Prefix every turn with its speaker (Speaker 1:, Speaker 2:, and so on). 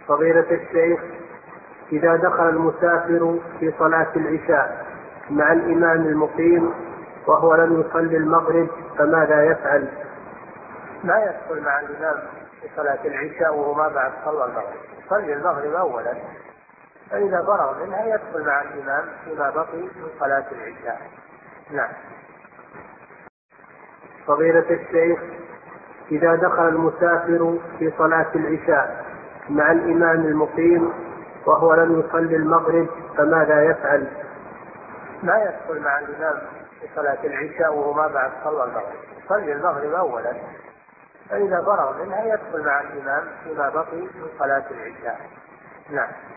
Speaker 1: فضيلة الشيخ، إذا دخل المسافر في صلاة العشاء مع الإمام المقيم وهو لم يصلي المغرب فماذا يفعل؟
Speaker 2: ما يدخل مع الإمام في صلاة العشاء وهو ما بعد صلى المغرب، صلي المغرب أولا، فإذا فرغ منها يدخل مع الإمام فيما بقي من صلاة العشاء. نعم.
Speaker 1: فضيلة الشيخ، إذا دخل المسافر في صلاة العشاء مع الإمام المقيم وهو لم يصلي المغرب فماذا يفعل؟
Speaker 2: ما يدخل مع الإمام في صلاة العشاء وهو ما بعد صلى المغرب، صلي المغرب أولا، فإذا فرغ منها يدخل مع الإمام فيما بقي من صلاة العشاء. نعم.